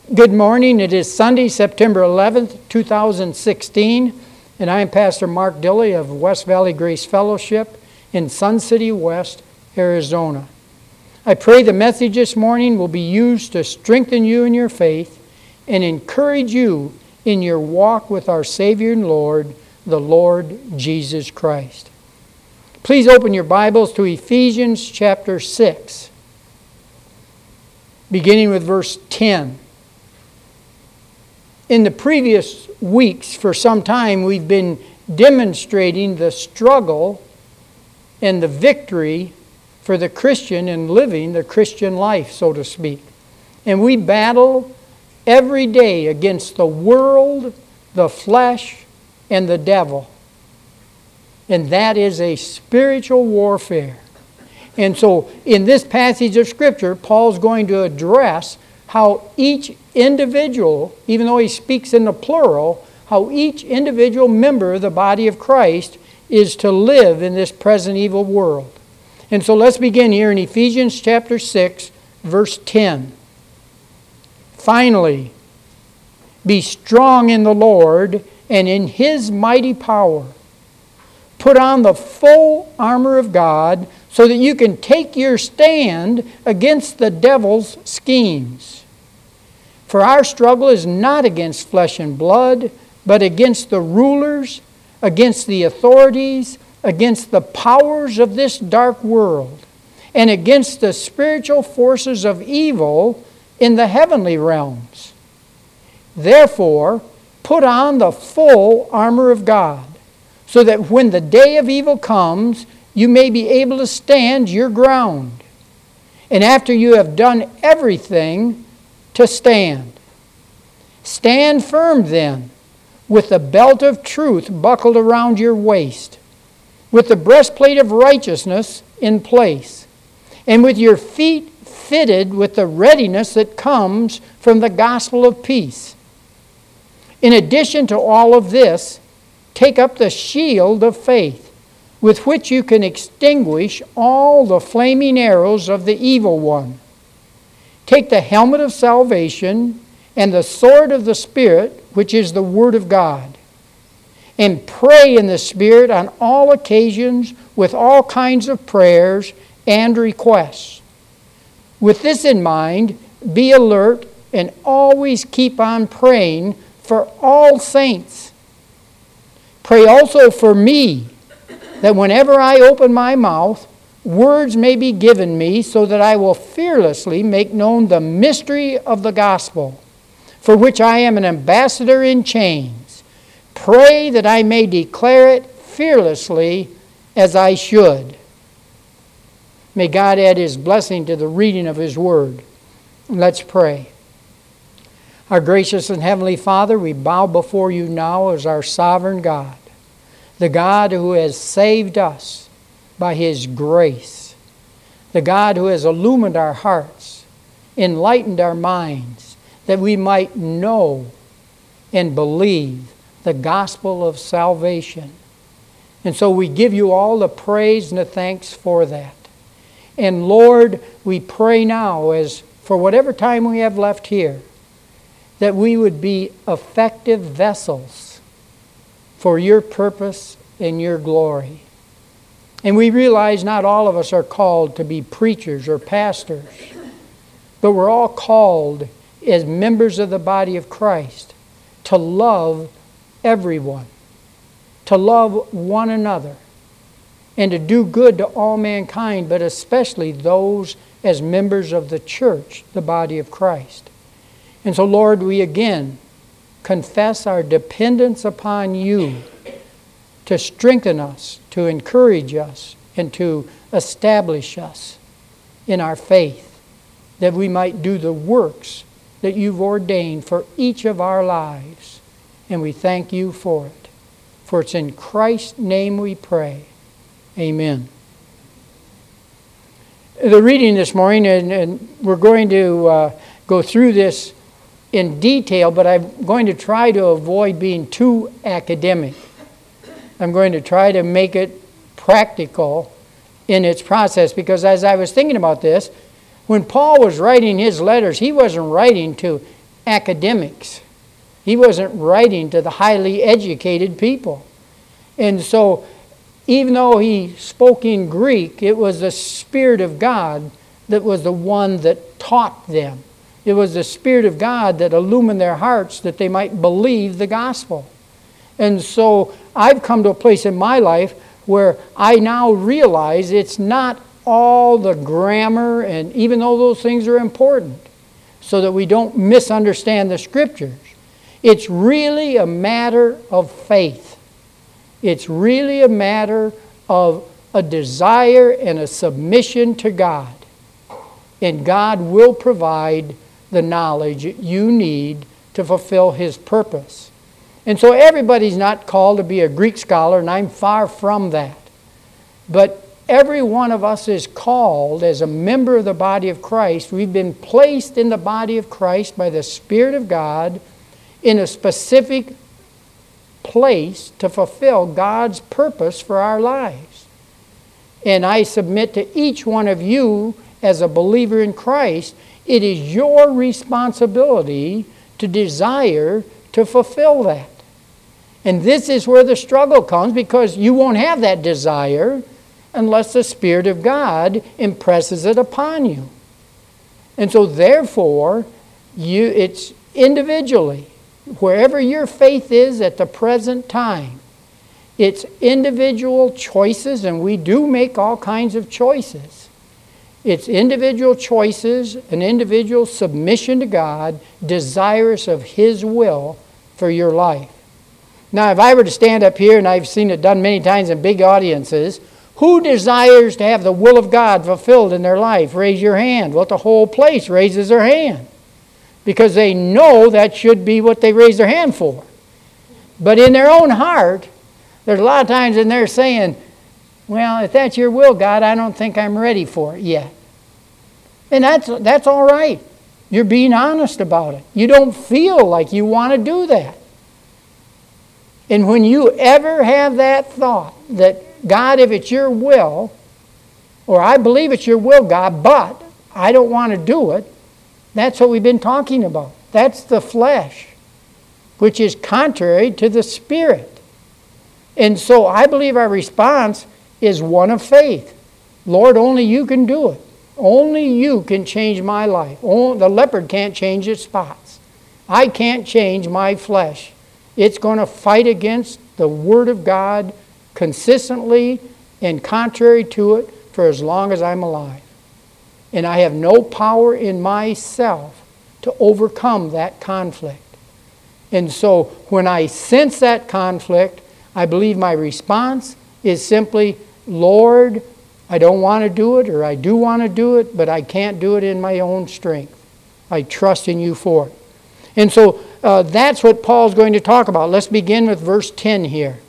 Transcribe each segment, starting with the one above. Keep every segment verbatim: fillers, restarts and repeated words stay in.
Good morning. It is Sunday, September eleventh, two thousand sixteen, and I am Pastor Mark Dilley of West Valley Grace Fellowship in Sun City West, Arizona. I pray the message this morning will be used to strengthen you in your faith and encourage you in your walk with our Savior and Lord, the Lord Jesus Christ. Please open your Bibles to Ephesians chapter six, beginning with verse ten. In the previous weeks, for some time, we've been demonstrating the struggle and the victory for the Christian in living the Christian life, so to speak. And we battle every day against the world, the flesh, and the devil. And that is a spiritual warfare. And so in this passage of Scripture, Paul's going to address how each individual, even though he speaks in the plural, how each individual member of the body of Christ is to live in this present evil world. And so let's begin here in Ephesians chapter six, verse ten. Finally, be strong in the Lord and in His mighty power. Put on the full armor of God so that you can take your stand against the devil's schemes. For our struggle is not against flesh and blood, but against the rulers, against the authorities, against the powers of this dark world, and against the spiritual forces of evil in the heavenly realms. Therefore, put on the full armor of God, so that when the day of evil comes, you may be able to stand your ground. And after you have done everything, to stand. Stand firm then, with the belt of truth buckled around your waist, with the breastplate of righteousness in place, and with your feet fitted with the readiness that comes from the gospel of peace. In addition to all of this, take up the shield of faith, with which you can extinguish all the flaming arrows of the evil one. Take the helmet of salvation and the sword of the Spirit, which is the Word of God. And pray in the Spirit on all occasions with all kinds of prayers and requests. With this in mind, be alert and always keep on praying for all saints. Pray also for me, that whenever I open my mouth, words may be given me so that I will fearlessly make known the mystery of the gospel, for which I am an ambassador in chains. Pray that I may declare it fearlessly as I should. May God add His blessing to the reading of His word. Let's pray. Our gracious and heavenly Father, we bow before you now as our sovereign God, the God who has saved us by His grace, the God who has illumined our hearts, enlightened our minds, that we might know and believe the gospel of salvation. And so we give you all the praise and the thanks for that. And Lord, we pray now, as for whatever time we have left here, that we would be effective vessels for your purpose and your glory. And we realize not all of us are called to be preachers or pastors, but we're all called as members of the body of Christ to love everyone, to love one another, and to do good to all mankind, but especially those as members of the church, the body of Christ. And so, Lord, we again confess our dependence upon you to strengthen us, to encourage us, and to establish us in our faith, that we might do the works that you've ordained for each of our lives. And we thank you for it. For it's in Christ's name we pray. Amen. The reading this morning, and, and we're going to uh, go through this in detail, but I'm going to try to avoid being too academic. I'm going to try to make it practical in its process, because as I was thinking about this, when Paul was writing his letters, he wasn't writing to academics. He wasn't writing to the highly educated people. And so, even though he spoke in Greek, it was the Spirit of God that was the one that taught them. It was the Spirit of God that illumined their hearts that they might believe the gospel. And so I've come to a place in my life where I now realize it's not all the grammar, and even though those things are important, so that we don't misunderstand the Scriptures. It's really a matter of faith. It's really a matter of a desire and a submission to God. And God will provide the knowledge you need to fulfill His purpose. And so everybody's not called to be a Greek scholar, and I'm far from that. But every one of us is called as a member of the body of Christ. We've been placed in the body of Christ by the Spirit of God in a specific place to fulfill God's purpose for our lives. And I submit to each one of you as a believer in Christ, it is your responsibility to desire to fulfill that. And this is where the struggle comes, because you won't have that desire unless the Spirit of God impresses it upon you. And so therefore, you it's individually, wherever your faith is at the present time, it's individual choices, and we do make all kinds of choices. It's individual choices, an individual submission to God, desirous of His will for your life. Now, if I were to stand up here, and I've seen it done many times in big audiences, who desires to have the will of God fulfilled in their life? Raise your hand. Well, the whole place raises their hand, because they know that should be what they raise their hand for. But in their own heart, there's a lot of times in there saying, well, if that's your will, God, I don't think I'm ready for it yet. And that's, that's all right. You're being honest about it. You don't feel like you want to do that. And when you ever have that thought that, God, if it's your will, or I believe it's your will, God, but I don't want to do it, that's what we've been talking about. That's the flesh, which is contrary to the Spirit. And so I believe our response is one of faith. Lord, only you can do it. Only you can change my life. Only, the leopard can't change its spots. I can't change my flesh. It's going to fight against the Word of God consistently and contrary to it for as long as I'm alive. And I have no power in myself to overcome that conflict. And so when I sense that conflict, I believe my response is simply, Lord, I don't want to do it, or I do want to do it, but I can't do it in my own strength. I trust in you for it. And so uh, that's what Paul's going to talk about. Let's begin with verse ten here.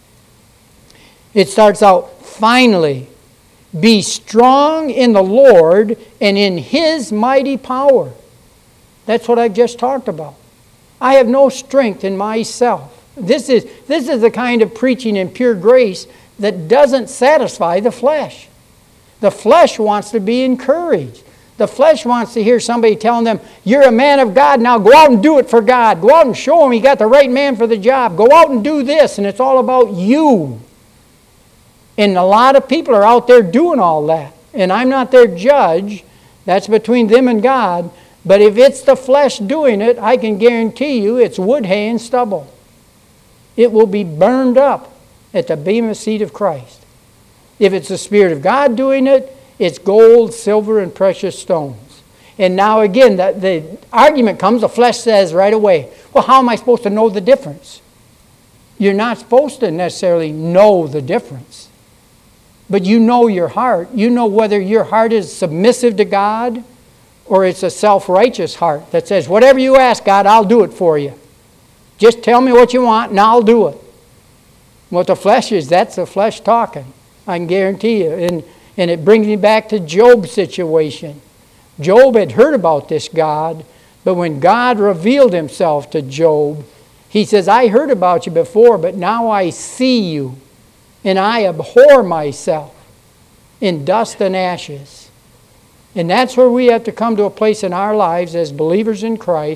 It starts out, finally, be strong in the Lord and in His mighty power. That's what I've just talked about. I have no strength in myself. This is, this is the kind of preaching in pure grace that doesn't satisfy the flesh. The flesh wants to be encouraged. The flesh wants to hear somebody telling them, you're a man of God, now go out and do it for God. Go out and show him you got the right man for the job. Go out and do this, and it's all about you. And a lot of people are out there doing all that. And I'm not their judge. That's between them and God. But if it's the flesh doing it, I can guarantee you it's wood, hay, and stubble. It will be burned up at the bema seat of Christ. If it's the Spirit of God doing it, it's gold, silver, and precious stones. And now again, the, the argument comes, the flesh says right away, well, how am I supposed to know the difference? You're not supposed to necessarily know the difference. But you know your heart. You know whether your heart is submissive to God or it's a self-righteous heart that says, whatever you ask, God, I'll do it for you. Just tell me what you want and I'll do it. What the flesh is, that's the flesh talking. I can guarantee you. And, and it brings me back to Job's situation. Job had heard about this God, but when God revealed Himself to Job, He says, I heard about you before, but now I see you. And I abhor myself in dust and ashes. And that's where we have to come to a place in our lives as believers in Christ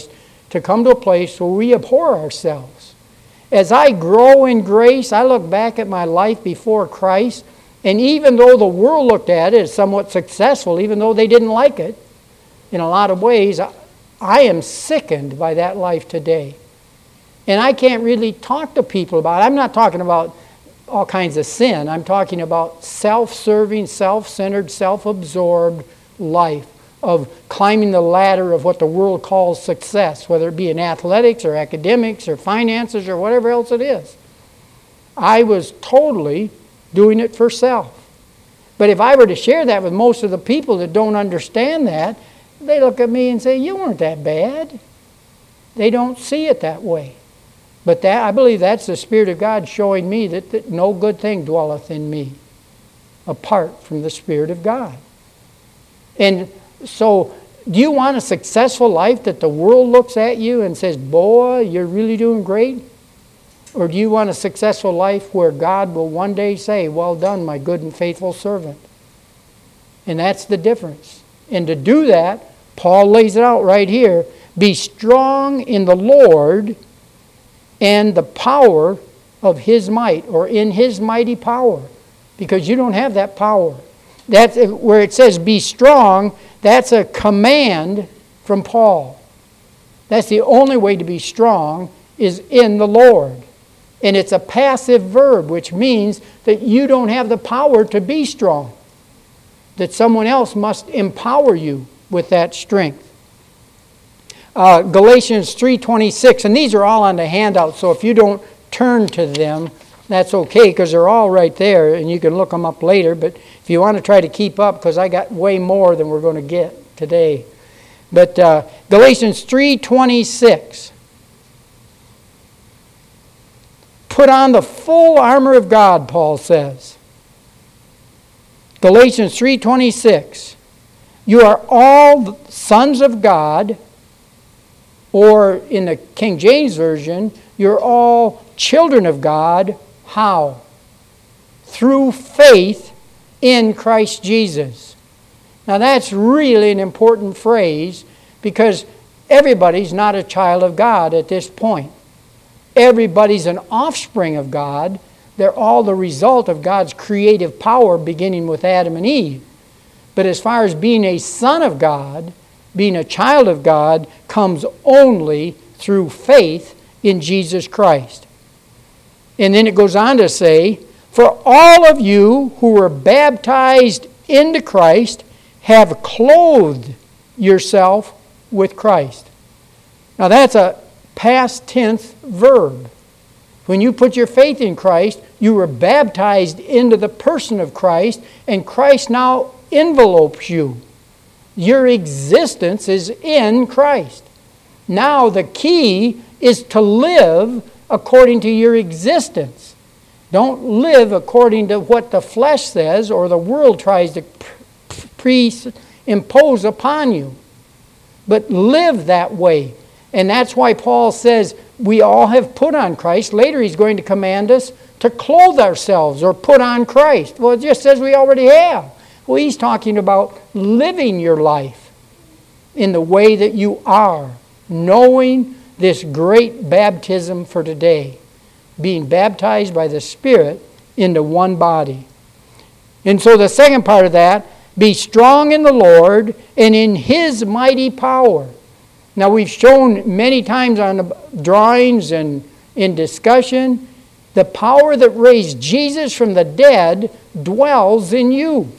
to come to a place where we abhor ourselves. As I grow in grace, I look back at my life before Christ, and even though the world looked at it as somewhat successful, even though they didn't like it, in a lot of ways, I am sickened by that life today. And I can't really talk to people about it. I'm not talking about all kinds of sin. I'm talking about self-serving, self-centered, self-absorbed life of climbing the ladder of what the world calls success, whether it be in athletics or academics or finances or whatever else it is. I was totally doing it for self. But if I were to share that with most of the people that don't understand that, they look at me and say, you weren't that bad. They don't see it that way. But that I believe that's the Spirit of God showing me that, that no good thing dwelleth in me apart from the Spirit of God. And so, do you want a successful life that the world looks at you and says, boy, you're really doing great? Or do you want a successful life where God will one day say, well done, my good and faithful servant? And that's the difference. And to do that, Paul lays it out right here. Be strong in the Lord and the power of His might, or in His mighty power. Because you don't have that power. That's where it says be strong, that's a command from Paul. That's the only way to be strong, is in the Lord. And it's a passive verb, which means that you don't have the power to be strong. That someone else must empower you with that strength. Uh, Galatians three twenty-six, and these are all on the handout, so if you don't turn to them, that's okay, because they're all right there, and you can look them up later. But if you want to try to keep up, because I got way more than we're going to get today. But uh, Galatians three twenty-six. Put on the full armor of God, Paul says. Galatians three twenty-six. You are all sons of God, or in the King James Version, you're all children of God. How? Through faith in Christ Jesus. Now that's really an important phrase, because everybody's not a child of God at this point. Everybody's an offspring of God. They're all the result of God's creative power, beginning with Adam and Eve. But as far as being a son of God, being a child of God, comes only through faith in Jesus Christ. And then it goes on to say, for all of you who were baptized into Christ have clothed yourself with Christ. Now that's a past tense verb. When you put your faith in Christ, you were baptized into the person of Christ, and Christ now envelopes you. Your existence is in Christ. Now the key is to live according to your existence. Don't live according to what the flesh says or the world tries to pre-impose upon you. But live that way. And that's why Paul says we all have put on Christ. Later he's going to command us to clothe ourselves or put on Christ. Well, it just says we already have. Well, he's talking about living your life in the way that you are, knowing this great baptism for today, being baptized by the Spirit into one body. And so the second part of that, be strong in the Lord and in His mighty power. Now we've shown many times on the drawings and in discussion, the power that raised Jesus from the dead dwells in you.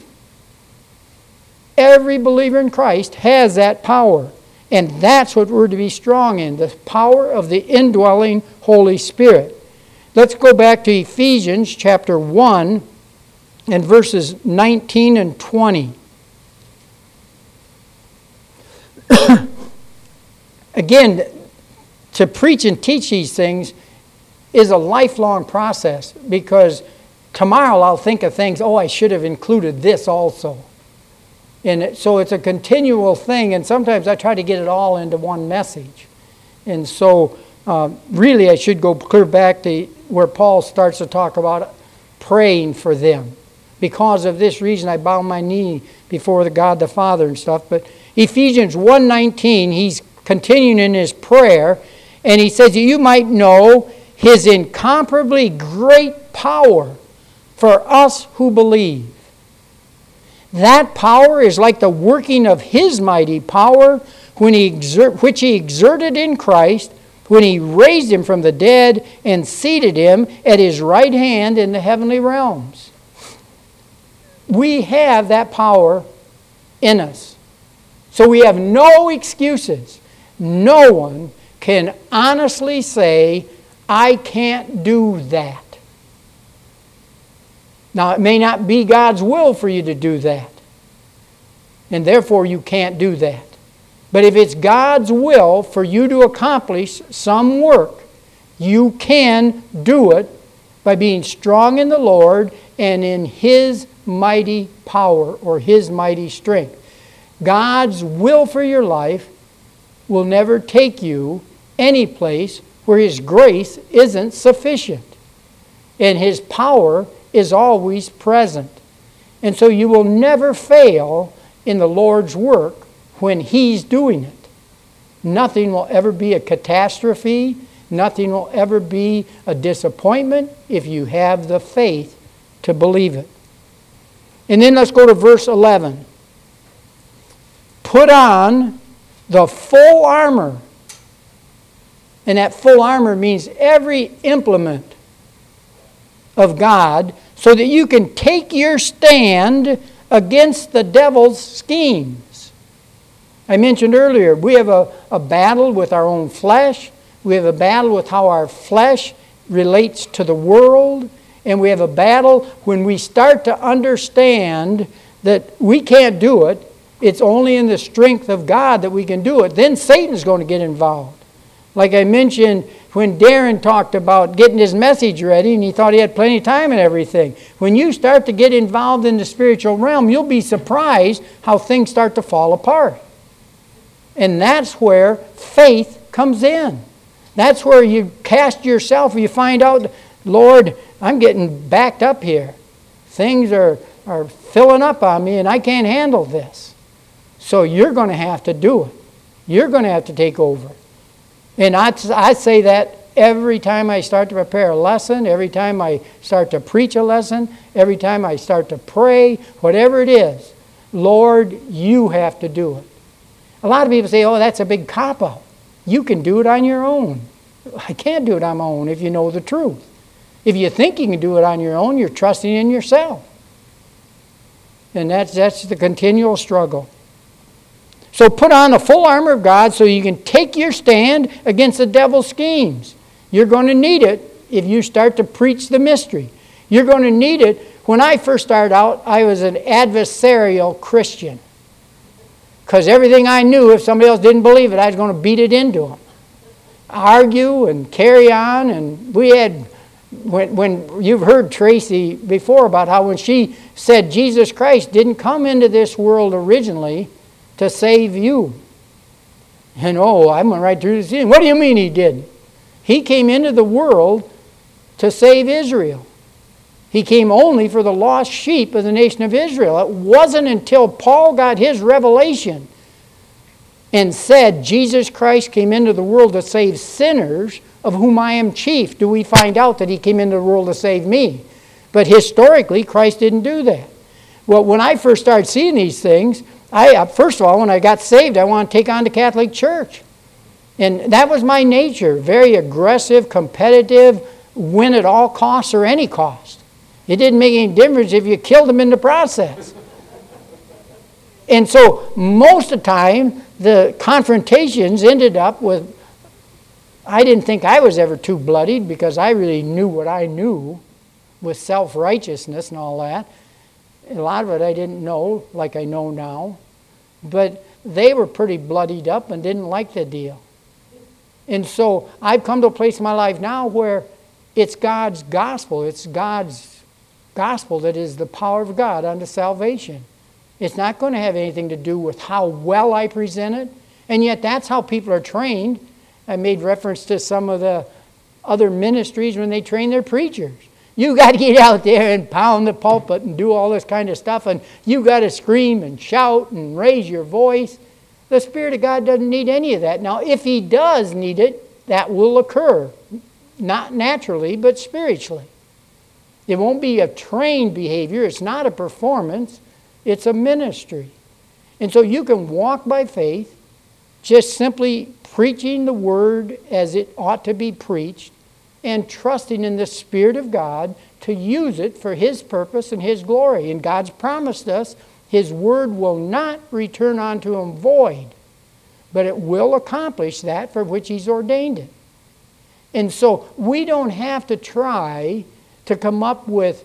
Every believer in Christ has that power. And that's what we're to be strong in, the power of the indwelling Holy Spirit. Let's go back to Ephesians chapter one and verses nineteen and twenty. Again, to preach and teach these things is a lifelong process, because tomorrow I'll think of things, oh, I should have included this also. And so it's a continual thing, and sometimes I try to get it all into one message. And so uh, really I should go clear back to where Paul starts to talk about praying for them. Because of this reason I bow my knee before the God the Father and stuff. But Ephesians one nineteen, he's continuing in his prayer, and he says that you might know his incomparably great power for us who believe. That power is like the working of his mighty power when he exert, which he exerted in Christ when he raised him from the dead and seated him at his right hand in the heavenly realms. We have that power in us. So we have no excuses. No one can honestly say, I can't do that. Now, it may not be God's will for you to do that, and therefore you can't do that. But if it's God's will for you to accomplish some work, you can do it by being strong in the Lord and in his mighty power or his mighty strength. God's will for your life will never take you any place where his grace isn't sufficient. And his power is always present. And so you will never fail in the Lord's work when he's doing it. Nothing will ever be a catastrophe. Nothing will ever be a disappointment if you have the faith to believe it. And then let's go to verse eleven. Put on the full armor. And that full armor means every implement of God so that you can take your stand against the devil's schemes. I mentioned earlier, we have a, a battle with our own flesh. We have a battle with how our flesh relates to the world. And we have a battle when we start to understand that we can't do it. It's only in the strength of God that we can do it. Then Satan's going to get involved. Like I mentioned when Darren talked about getting his message ready and he thought he had plenty of time and everything. When you start to get involved in the spiritual realm, you'll be surprised how things start to fall apart. And that's where faith comes in. That's where you cast yourself, you find out, Lord, I'm getting backed up here. Things are, are filling up on me and I can't handle this. So you're going to have to do it. You're going to have to take over. And I, I say that every time I start to prepare a lesson, every time I start to preach a lesson, every time I start to pray, whatever it is, Lord, you have to do it. A lot of people say, oh, that's a big cop-out. You can do it on your own. I can't do it on my own if you know the truth. If you think you can do it on your own, you're trusting in yourself. And that's, that's the continual struggle. So put on the full armor of God so you can take your stand against the devil's schemes. You're going to need it if you start to preach the mystery. You're going to need it. When I first started out, I was an adversarial Christian. Because everything I knew, if somebody else didn't believe it, I was going to beat it into them. Argue and carry on. And we had, when, when you've heard Tracy before about how when she said Jesus Christ didn't come into this world originally to save you. And oh, I went right through the scene. What do you mean he didn't? He came into the world to save Israel. He came only for the lost sheep of the nation of Israel. It wasn't until Paul got his revelation and said Jesus Christ came into the world to save sinners, of whom I am chief, do we find out that he came into the world to save me. But historically, Christ didn't do that. Well, when I first started seeing these things, I, first of all, when I got saved, I wanted to take on the Catholic Church. And that was my nature, very aggressive, competitive, win at all costs or any cost. It didn't make any difference if you killed them in the process. And so most of the time, the confrontations ended up with, I didn't think I was ever too bloodied because I really knew what I knew with self-righteousness and all that. A lot of it I didn't know like I know now. But they were pretty bloodied up and didn't like the deal. And so I've come to a place in my life now where it's God's gospel. It's God's gospel that is the power of God unto salvation. It's not going to have anything to do with how well I present it. And yet that's how people are trained. I made reference to some of the other ministries when they train their preachers. You got to get out there and pound the pulpit and do all this kind of stuff. And you got to scream and shout and raise your voice. The Spirit of God doesn't need any of that. Now, if He does need it, that will occur. Not naturally, but spiritually. It won't be a trained behavior. It's not a performance. It's a ministry. And so you can walk by faith, just simply preaching the Word as it ought to be preached, and trusting in the Spirit of God to use it for His purpose and His glory. And God's promised us His Word will not return unto Him void, but it will accomplish that for which He's ordained it. And so we don't have to try to come up with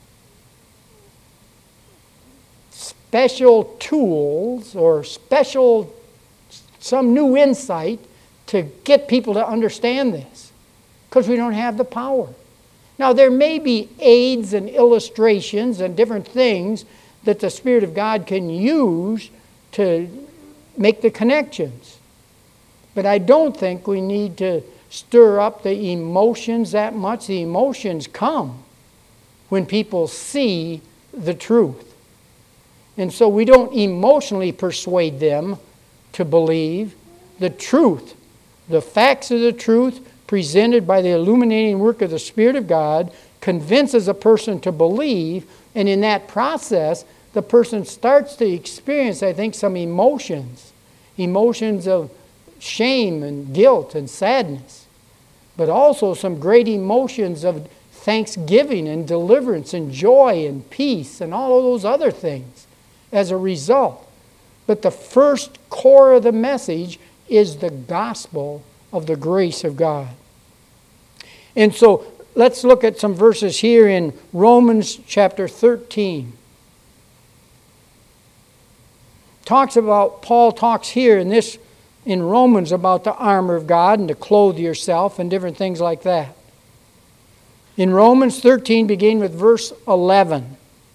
special tools or special, some new insight to get people to understand this, because we don't have the power. Now, there may be aids and illustrations and different things that the Spirit of God can use to make the connections. But I don't think we need to stir up the emotions that much. The emotions come when people see the truth. And so we don't emotionally persuade them to believe. The truth, the facts of the truth presented by the illuminating work of the Spirit of God, convinces a person to believe, and in that process, the person starts to experience, I think, some emotions. Emotions of shame and guilt and sadness, but also some great emotions of thanksgiving and deliverance and joy and peace and all of those other things as a result. But the first core of the message is the gospel of the grace of God. And so let's look at some verses here in Romans chapter thirteen. Talks about, Paul talks here in this in Romans about the armor of God and to clothe yourself and different things like that. In Romans thirteen, beginning with verse eleven.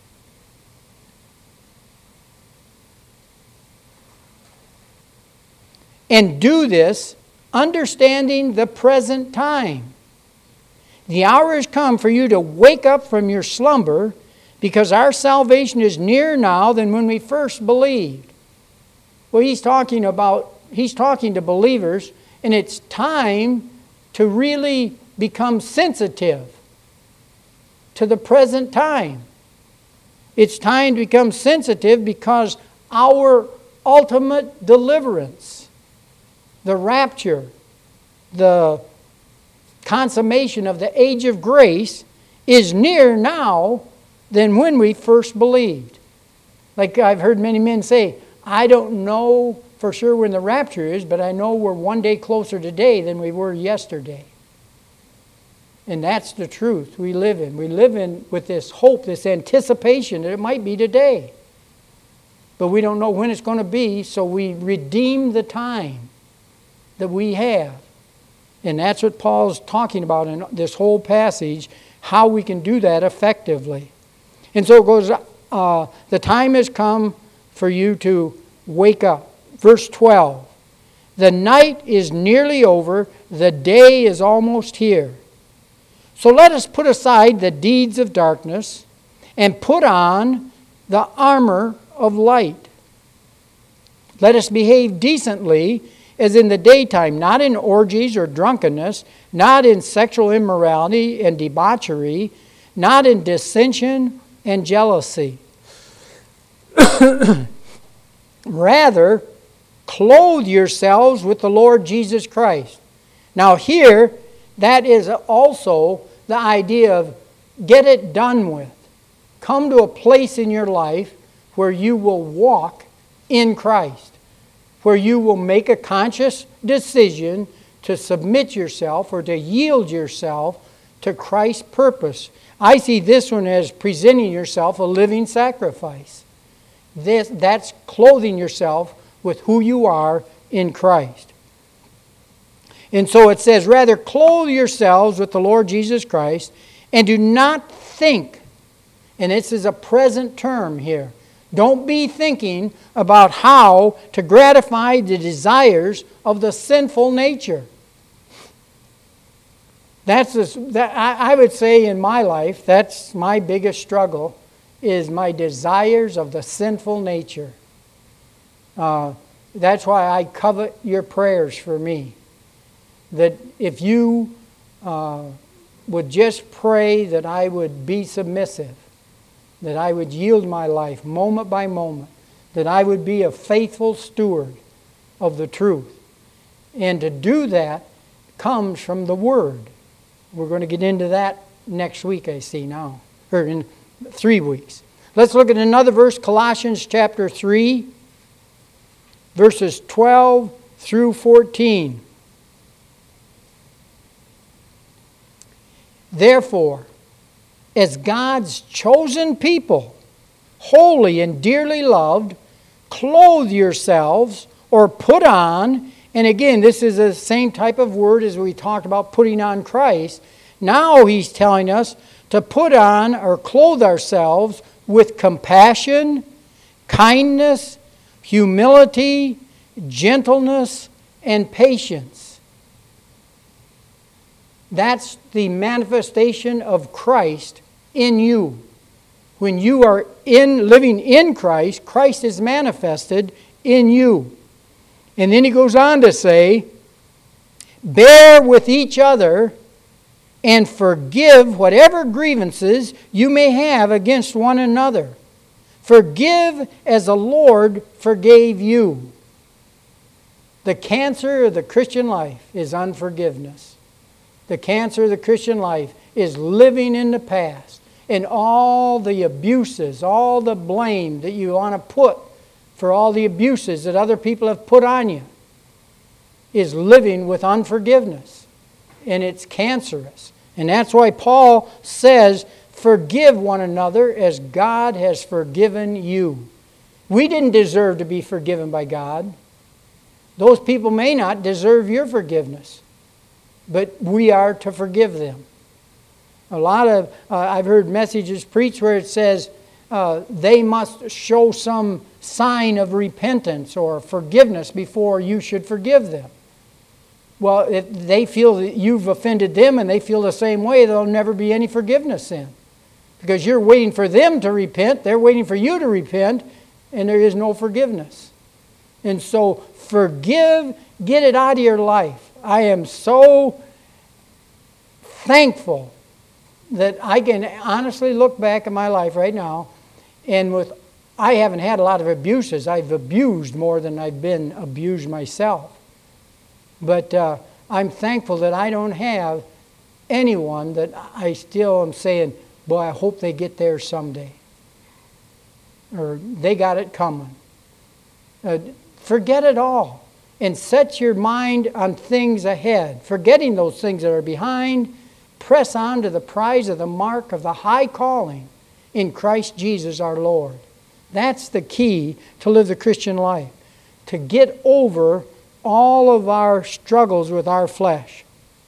And do this, understanding the present time. The hour has come for you to wake up from your slumber, because our salvation is nearer now than when we first believed. Well, he's talking about, he's talking to believers, and it's time to really become sensitive to the present time. It's time to become sensitive because our ultimate deliverance, the rapture, the consummation of the age of grace is nearer now than when we first believed. Like I've heard many men say, I don't know for sure when the rapture is, but I know we're one day closer today than we were yesterday. And that's the truth we live in. We live in with this hope, this anticipation that it might be today. But we don't know when it's going to be, so we redeem the time that we have. And that's what Paul's talking about in this whole passage, how we can do that effectively. And so it goes, uh, the time has come for you to wake up. Verse twelve, the night is nearly over, the day is almost here. So let us put aside the deeds of darkness and put on the armor of light. Let us behave decently as in the daytime, not in orgies or drunkenness, not in sexual immorality and debauchery, not in dissension and jealousy. Rather, clothe yourselves with the Lord Jesus Christ. Now here, that is also the idea of get it done with. Come to a place in your life where you will walk in Christ, where you will make a conscious decision to submit yourself or to yield yourself to Christ's purpose. I see this one as presenting yourself a living sacrifice. This, that's clothing yourself with who you are in Christ. And so it says, rather clothe yourselves with the Lord Jesus Christ, and do not think, and this is a present term here, don't be thinking about how to gratify the desires of the sinful nature. That's a, that I, I would say in my life, that's my biggest struggle, is my desires of the sinful nature. Uh, That's why I covet your prayers for me. That if you uh, would just pray that I would be submissive, that I would yield my life moment by moment, that I would be a faithful steward of the truth. And to do that comes from the Word. We're going to get into that next week, I see now, or in three weeks. Let's look at another verse, Colossians chapter three, verses twelve through fourteen. Therefore, as God's chosen people, holy and dearly loved, clothe yourselves or put on, and again, this is the same type of word as we talked about putting on Christ. Now he's telling us to put on or clothe ourselves with compassion, kindness, humility, gentleness, and patience. That's the manifestation of Christ in you. When you are in living in Christ, Christ is manifested in you. And then he goes on to say, bear with each other and forgive whatever grievances you may have against one another. Forgive as the Lord forgave you. The cancer of the Christian life is unforgiveness. The cancer of the Christian life is living in the past. And all the abuses, all the blame that you want to put for all the abuses that other people have put on you is living with unforgiveness. And it's cancerous. And that's why Paul says, forgive one another as God has forgiven you. We didn't deserve to be forgiven by God. Those people may not deserve your forgiveness, but we are to forgive them. A lot of, uh, I've heard messages preached where it says uh, they must show some sign of repentance or forgiveness before you should forgive them. Well, if they feel that you've offended them and they feel the same way, there'll never be any forgiveness then. Because you're waiting for them to repent, they're waiting for you to repent, and there is no forgiveness. And so forgive, get it out of your life. I am so thankful that I can honestly look back at my life right now, and with I haven't had a lot of abuses. I've abused more than I've been abused myself. But uh, I'm thankful that I don't have anyone that I still am saying, boy, I hope they get there someday. Or they got it coming. Uh, forget it all and set your mind on things ahead. Forgetting those things that are behind, press on to the prize of the mark of the high calling in Christ Jesus our Lord. That's the key to live the Christian life. To get over all of our struggles with our flesh.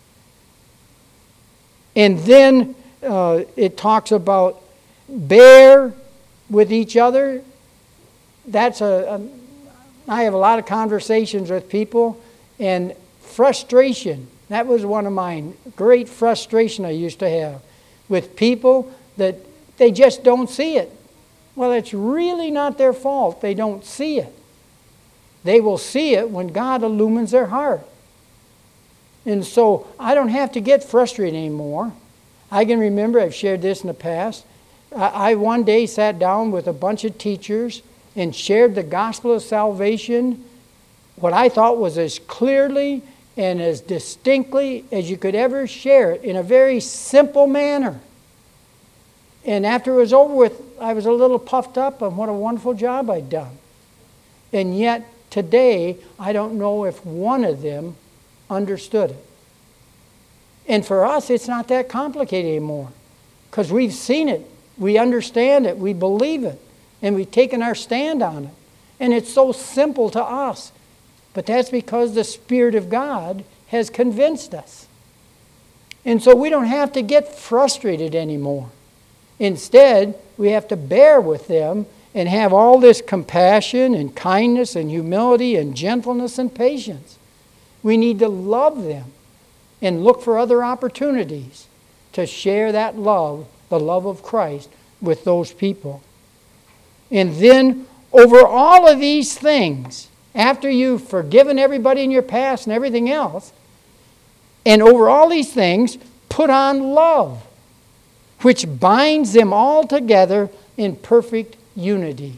And then uh, it talks about bear with each other. That's a, a I have a lot of conversations with people, and frustration, that was one of mine. Great frustration I used to have with people that they just don't see it. Well, it's really not their fault. They don't see it. They will see it when God illumines their heart. And so I don't have to get frustrated anymore. I can remember, I've shared this in the past, I, I one day sat down with a bunch of teachers and shared the gospel of salvation, what I thought was as clearly and as distinctly as you could ever share it in a very simple manner. And after it was over with, I was a little puffed up on what a wonderful job I'd done. And yet, today, I don't know if one of them understood it. And for us, it's not that complicated anymore. Because we've seen it. We understand it. We believe it. And we've taken our stand on it. And it's so simple to us. But that's because the Spirit of God has convinced us. And so we don't have to get frustrated anymore. Instead, we have to bear with them and have all this compassion and kindness and humility and gentleness and patience. We need to love them and look for other opportunities to share that love, the love of Christ, with those people. And then, over all of these things, after you've forgiven everybody in your past and everything else, and over all these things, put on love, which binds them all together in perfect unity.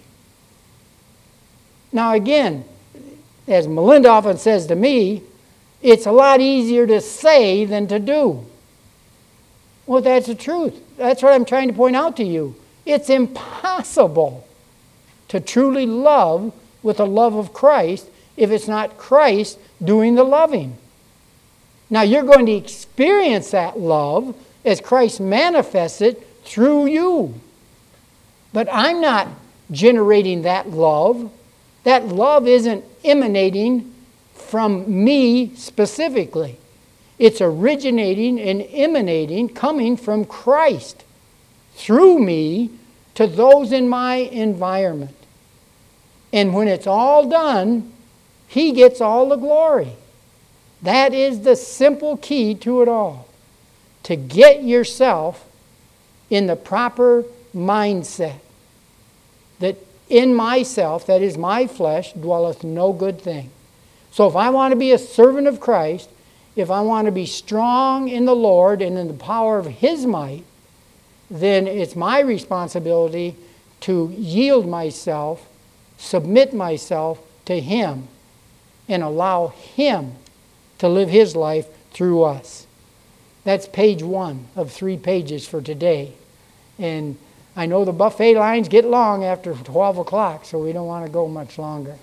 Now again, as Melinda often says to me, it's a lot easier to say than to do. Well, that's the truth. That's what I'm trying to point out to you. It's impossible to truly love with the love of Christ if it's not Christ doing the loving. Now, you're going to experience that love as Christ manifests it through you. But I'm not generating that love. That love isn't emanating from me specifically. It's originating and emanating, coming from Christ through me to those in my environment. And when it's all done, He gets all the glory. That is the simple key to it all. To get yourself in the proper mindset that in myself, that is my flesh, dwelleth no good thing. So if I want to be a servant of Christ, if I want to be strong in the Lord and in the power of His might, then it's my responsibility to yield myself, submit myself to Him, and allow Him to live His life through us. That's page one of three pages for today. And I know the buffet lines get long after twelve o'clock, so we don't want to go much longer.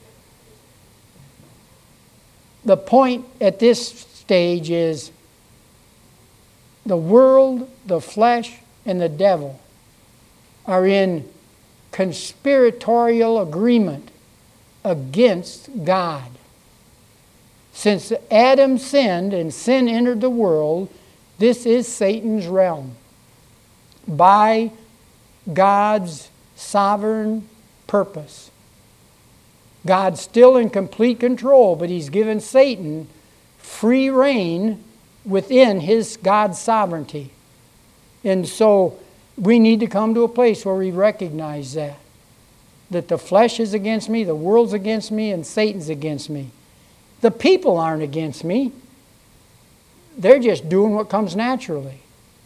The point at this stage is the world, the flesh, and the devil are in conspiratorial agreement against God. Since Adam sinned and sin entered the world, this is Satan's realm. By God's sovereign purpose. God's still in complete control, but He's given Satan free reign within His God's sovereignty. And so we need to come to a place where we recognize that. That the flesh is against me, the world's against me, and Satan's against me. The people aren't against me. They're just doing what comes naturally.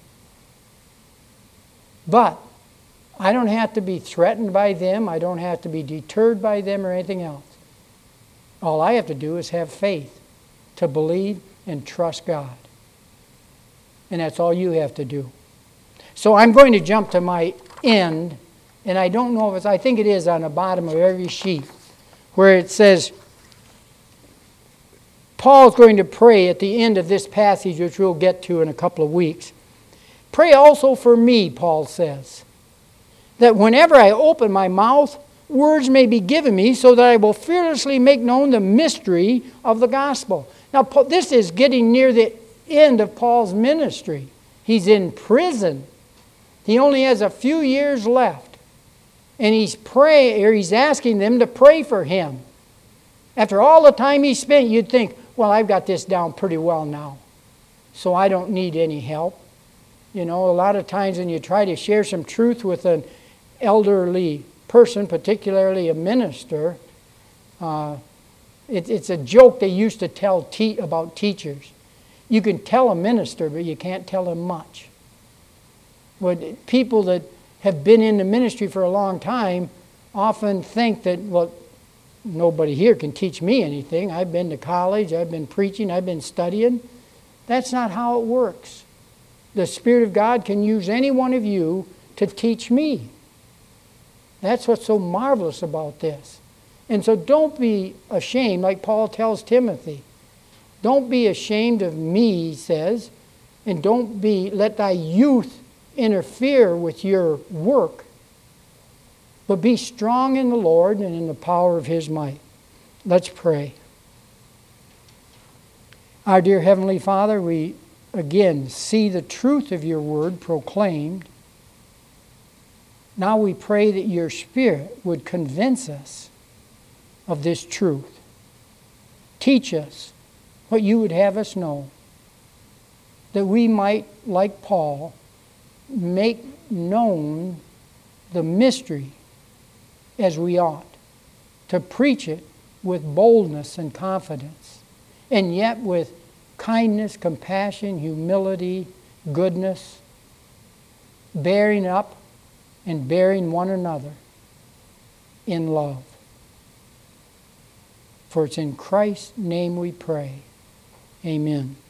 But I don't have to be threatened by them. I don't have to be deterred by them or anything else. All I have to do is have faith to believe and trust God. And that's all you have to do. So I'm going to jump to my end, and I don't know if it's, I think it is on the bottom of every sheet, where it says, Paul's going to pray at the end of this passage, which we'll get to in a couple of weeks. Pray also for me, Paul says, that whenever I open my mouth, words may be given me so that I will fearlessly make known the mystery of the gospel. Now, this is getting near the end of Paul's ministry. He's in prison. He only has a few years left. And he's praying, or he's asking them to pray for him. After all the time he spent, you'd think, well, I've got this down pretty well now, so I don't need any help. You know, a lot of times when you try to share some truth with an elderly person, particularly a minister, uh, it, it's a joke they used to tell te- about teachers. You can tell a minister, but you can't tell him much. But people that have been in the ministry for a long time often think that, well, nobody here can teach me anything. I've been to college, I've been preaching, I've been studying. That's not how it works. The Spirit of God can use any one of you to teach me. That's what's so marvelous about this. And so don't be ashamed, like Paul tells Timothy. Don't be ashamed of me, he says, and don't be let thy youth interfere with your work. But be strong in the Lord and in the power of His might. Let's pray. Our dear Heavenly Father, we again see the truth of your word proclaimed. Now we pray that your Spirit would convince us of this truth. Teach us what you would have us know, that we might, like Paul, make known the mystery as we ought, to preach it with boldness and confidence, and yet with kindness, compassion, humility, goodness, bearing up and bearing one another in love. For it's in Christ's name we pray. Amen.